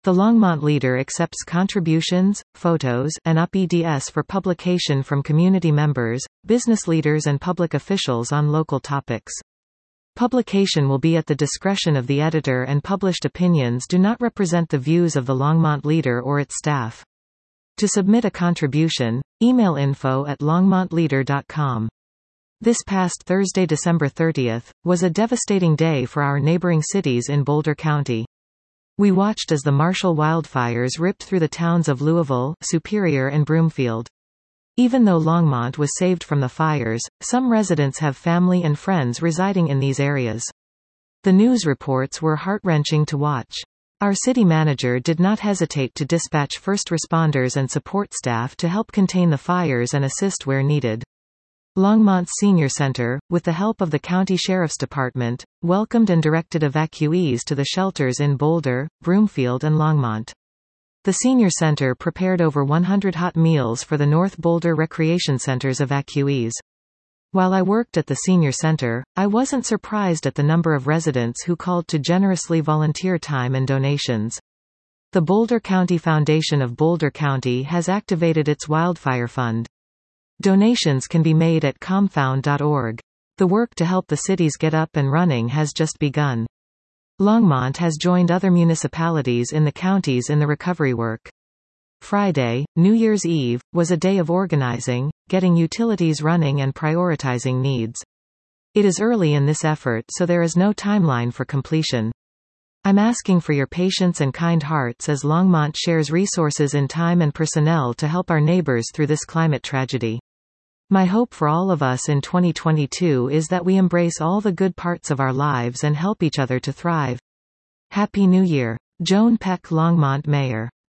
The Longmont Leader accepts contributions, photos, and UP-EDS for publication from community members, business leaders and public officials on local topics. Publication will be at the discretion of the editor, and published opinions do not represent the views of the Longmont Leader or its staff. To submit a contribution, email info@longmontleader.com. This past Thursday, December 30th, was a devastating day for our neighboring cities in Boulder County. We watched as the Marshall wildfires ripped through the towns of Louisville, Superior and Broomfield. Even though Longmont was saved from the fires, some residents have family and friends residing in these areas. The news reports were heart-wrenching to watch. Our city manager did not hesitate to dispatch first responders and support staff to help contain the fires and assist where needed. Longmont Senior Center, with the help of the County Sheriff's Department, welcomed and directed evacuees to the shelters in Boulder, Broomfield and Longmont. The Senior Center prepared over 100 hot meals for the North Boulder Recreation Center's evacuees. While I worked at the Senior Center, I wasn't surprised at the number of residents who called to generously volunteer time and donations. The Boulder County Foundation of Boulder County has activated its wildfire fund. Donations can be made at comfound.org. The work to help the cities get up and running has just begun. Longmont has joined other municipalities in the counties in the recovery work. Friday, New Year's Eve, was a day of organizing, getting utilities running and prioritizing needs. It is early in this effort, so there is no timeline for completion. I'm asking for your patience and kind hearts as Longmont shares resources in time and personnel to help our neighbors through this climate tragedy. My hope for all of us in 2022 is that we embrace all the good parts of our lives and help each other to thrive. Happy New Year. Joan Peck, Longmont Mayor.